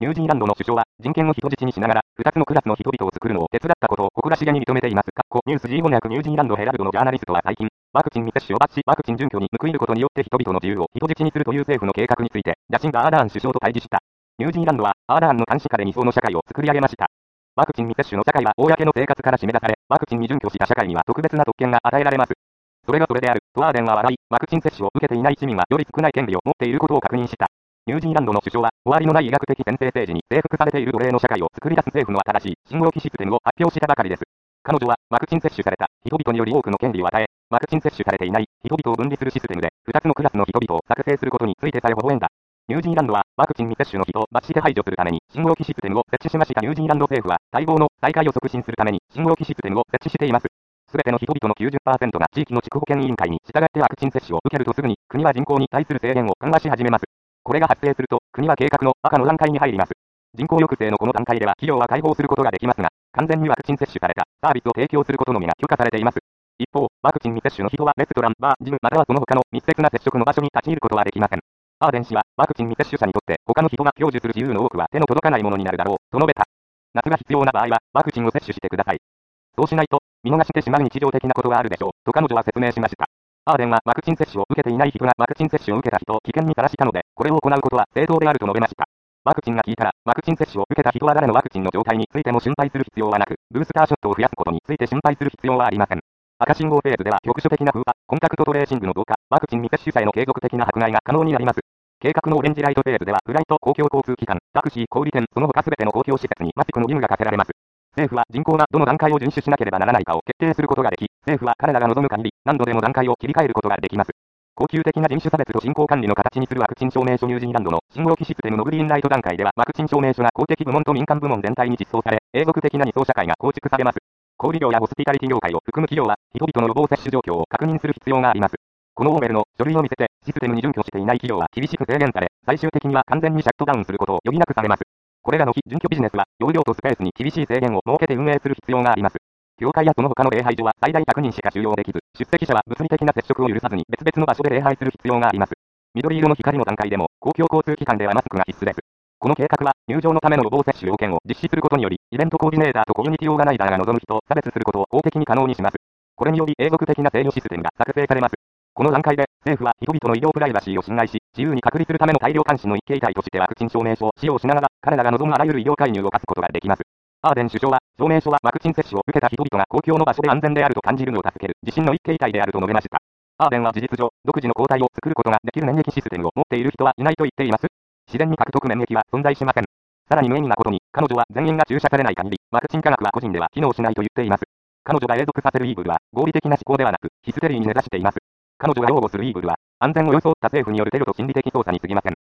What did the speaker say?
ニュージーランドの首相は、人権を人質にしながら、2つのクラスの人々を作るのを手伝ったことを誇らしげに認めています。ニュース G 翻訳ニュージーランドヘラルドのジャーナリストは最近、ワクチン未接種を罰し、ワクチン準拠に報いることによって人々の自由を人質にするという政府の計画について、ジャシンダ・アーダーン首相と対峙した。ニュージーランドは、アーダーンの監視下で理想の社会を作り上げました。ワクチン未接種の社会は公の生活から締め出され、ワクチンに準拠した社会には特別な特権が与えられます。それがそれである、とアーデンは笑い、ワクチン接種を受けていない市民はより少ない権利を持っていることを確認した。ニュージーランドの首相は、終わりのない医学的先制政治に征服されている奴隷の社会を作り出す政府の新しい信号機システムを発表したばかりです。彼女は、ワクチン接種された人々により多くの権利を与え、ワクチン接種されていない人々を分離するシステムで、2つのクラスの人々を作成することについてさえ微笑んだ。ニュージーランドは、ワクチン未接種の人を罰して排除するために、信号機システムを設置しました。ニュージーランド政府は、待望の再開を促進するために、信号機システムを設置しています。すべての人々の 90% が地域の地区保健委員会に従ってワクチン接種を受けるとすぐに、国は人口に対する制限を緩和し始めます。これが発生すると、国は計画の赤の段階に入ります。人口抑制のこの段階では企業は開放することができますが、完全にワクチン接種されたサービスを提供することのみが許可されています。一方、ワクチン未接種の人はレストラン、バー、ジム、またはその他の密接な接触の場所に立ち入ることはできません。アーデン氏は、ワクチン未接種者にとって他の人が享受する自由の多くは手の届かないものになるだろう、と述べた。夏が必要な場合は、ワクチンを接種してください。そうしないと、見逃してしまう日常的なことがあるでしょう、と彼女は説明しました。アーデンはワクチン接種を受けていない人がワクチン接種を受けた人を危険にさらしたので、これを行うことは正当であると述べました。ワクチンが効いたら、ワクチン接種を受けた人は誰のワクチンの状態についても心配する必要はなく、ブースターショットを増やすことについて心配する必要はありません。赤信号フェーズでは局所的な封鎖、コンタクトトレーシングの増加、ワクチン未接種者への継続的な迫害が可能になります。計画のオレンジライトフェーズではフライト、公共交通機関、タクシー、小売店、その他すべての公共施設にマスクの義務が課せられます。政府は人口がどの段階を遵守しなければならないかを決定することができ、政府は彼らが望む限り、何度でも段階を切り替えることができます。恒久的な人種差別と人口管理の形にするワクチン証明書。ニュージーランドの信号機システムのグリーンライト段階ではワクチン証明書が公的部門と民間部門全体に実装され、永続的な二層社会が構築されます。小売業やホスピタリティ業界を含む企業は、人々の予防接種状況を確認する必要があります。このオーベルの書類を見せて、システムに準拠していない企業は厳しく制限され、最終的には完全にシャットダウンすることを余儀なくされます。これらの非準拠ビジネスは、容量とスペースに厳しい制限を設けて運営する必要があります。教会やその他の礼拝所は最大100人しか収容できず、出席者は物理的な接触を許さずに別々の場所で礼拝する必要があります。緑色の光の段階でも、公共交通機関ではマスクが必須です。この計画は、入場のための予防接種要件を実施することにより、イベントコーディネーターとコミュニティオーガナイザーが望む人を差別することを法的に可能にします。これにより永続的な制御システムが作成されます。この段階で、政府は人々の医療プライバシーを侵害し、自由に隔離するための大量監視の一形態としてワクチン証明書を使用しながら、彼らが望むあらゆる医療介入を課すことができます。アーデン首相は、証明書はワクチン接種を受けた人々が公共の場所で安全であると感じるのを助ける自身の一形態であると述べました。アーデンは事実上、独自の抗体を作ることができる免疫システムを持っている人はいないと言っています。自然に獲得免疫は存在しません。さらに無意味なことに、彼女は全員が注射されない限り、ワクチン科学は個人では機能しないと言っています。彼女が永続させるイーブルは、合理的な思考ではなく、ヒステリーに根ざしています。彼女が擁護するイーブルは、安全を装った政府によるテロと心理的操作に過ぎません。